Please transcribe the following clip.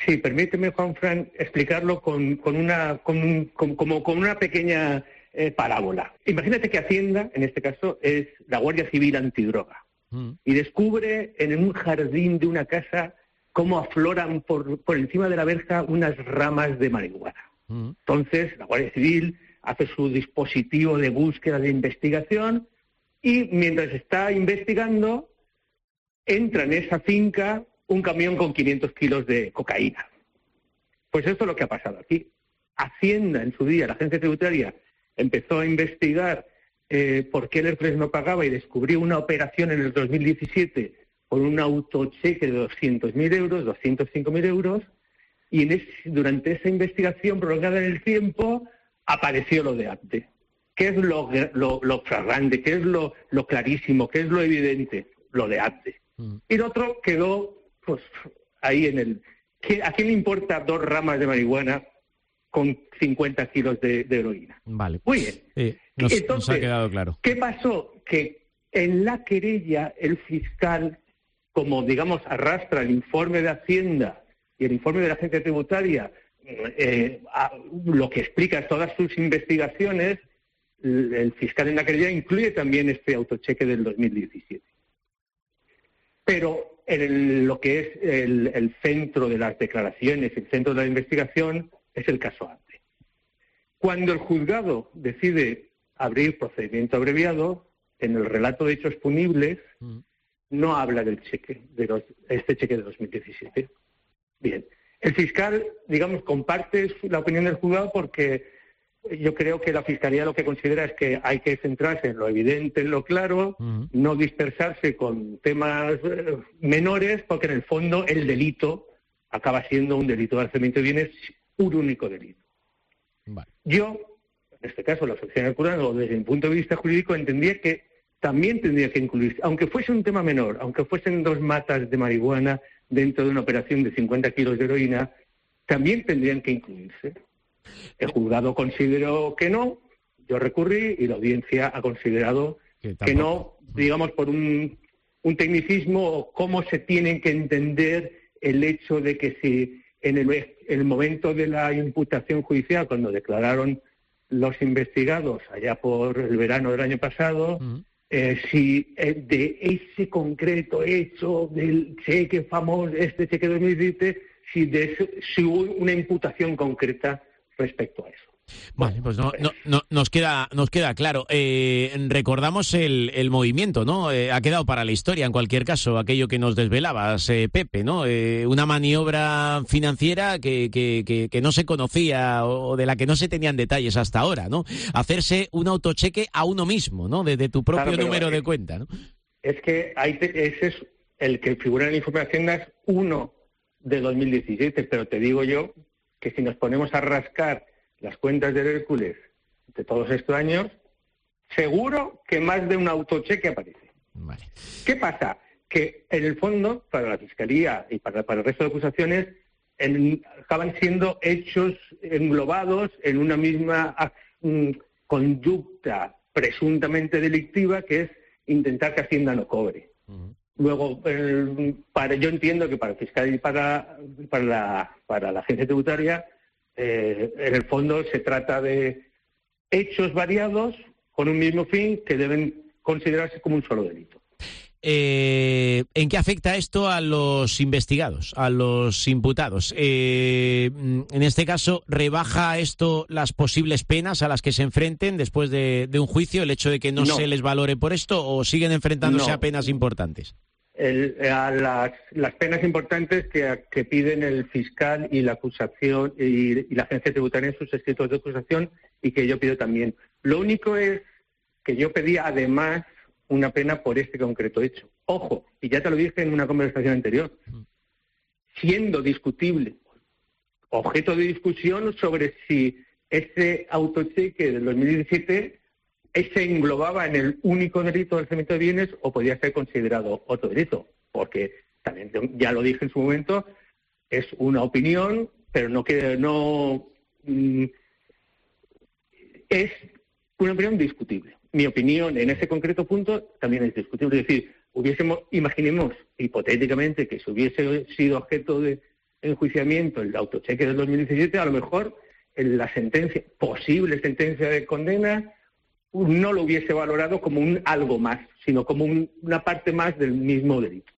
Sí, permíteme, Juanfran, explicarlo con una pequeña parábola. Imagínate que Hacienda, en este caso, es la Guardia Civil antidroga, y descubre en un jardín de una casa cómo afloran por encima de la verja unas ramas de marihuana. Entonces, la Guardia Civil hace su dispositivo de búsqueda, de investigación, y mientras está investigando, entra en esa finca un camión con 500 kilos de cocaína. Pues esto es lo que ha pasado aquí. Hacienda, en su día, la agencia tributaria, empezó a investigar por qué el Hércules no pagaba y descubrió una operación en el 2017 con un autocheque de 200.000 euros, 205.000 euros, y durante esa investigación prolongada en el tiempo apareció lo de APDE. ¿Qué es lo flagrante? ¿Qué es lo clarísimo? ¿Qué es lo evidente? Lo de APDE. Y lo otro quedó pues ahí en el... ¿A quién le importa 2 ramas de marihuana con 50 kilos de heroína? Vale. Muy bien. Entonces, nos ha quedado claro. ¿Qué pasó? Que en la querella el fiscal, como digamos arrastra el informe de Hacienda y el informe de la agencia tributaria, lo que explica todas sus investigaciones, el fiscal en la querella incluye también este autocheque del 2017. Pero en lo que es el centro de las declaraciones, el centro de la investigación, es el caso APDE. Cuando el juzgado decide abrir procedimiento abreviado, en el relato de hechos punibles no habla del cheque, este cheque de 2017. Bien, el fiscal, digamos, comparte la opinión del juzgado porque yo creo que la Fiscalía lo que considera es que hay que centrarse en lo evidente, en lo claro, no dispersarse con temas menores, porque en el fondo el delito acaba siendo un delito de alzamiento de bienes, un único delito. Vale. Yo, en este caso, la Asociación Herculano, desde mi punto de vista jurídico, entendía que también tendría que incluirse, aunque fuese un tema menor, aunque fuesen 2 matas de marihuana dentro de una operación de 50 kilos de heroína, también tendrían que incluirse. El juzgado consideró que no, yo recurrí y la audiencia ha considerado que no, digamos, por un tecnicismo o cómo se tiene que entender el hecho de que si en el momento de la imputación judicial, cuando declararon los investigados allá por el verano del año pasado, si de ese concreto hecho del cheque famoso, este cheque de 2017, si hubo una imputación concreta respecto a eso. Vale, pues nos queda claro. Recordamos el movimiento, ¿no? Ha quedado para la historia, en cualquier caso, aquello que nos desvelabas, Pepe, ¿no? Una maniobra financiera que no se conocía o de la que no se tenían detalles hasta ahora, ¿no? Hacerse un autocheque a uno mismo, ¿no? Desde tu propio número de cuenta, ¿no? Es que ese es el que figura en la información de Hacienda, es uno de 2017, pero te digo yo que si nos ponemos a rascar las cuentas del Hércules de todos estos años, seguro que más de un autocheque aparece. Vale. ¿Qué pasa? Que en el fondo, para la Fiscalía y para el resto de acusaciones, acaban siendo hechos englobados en una misma conducta presuntamente delictiva, que es intentar que Hacienda no cobre. Luego, yo entiendo que para el fiscal y para la agencia tributaria, en el fondo se trata de hechos variados con un mismo fin que deben considerarse como un solo delito. ¿En qué afecta esto a los investigados, a los imputados? En este caso, ¿rebaja esto las posibles penas a las que se enfrenten después de un juicio, el hecho de que no se les valore por esto, o siguen enfrentándose a penas importantes? A las penas importantes que piden el fiscal y la acusación y la agencia tributaria en sus escritos de acusación, y que yo pido también. Lo único es que yo pedía además una pena por este concreto hecho. Ojo, y ya te lo dije en una conversación anterior, siendo discutible, objeto de discusión sobre si ese autocheque del 2017 se englobaba en el único delito del alzamiento de bienes o podía ser considerado otro delito, porque también ya lo dije en su momento, es una opinión, pero es una opinión discutible. Mi opinión en ese concreto punto también es discutible. Es decir, imaginemos hipotéticamente que si hubiese sido objeto de enjuiciamiento, el autocheque del 2017, a lo mejor en la posible sentencia de condena, no lo hubiese valorado como un algo más, sino como una parte más del mismo delito.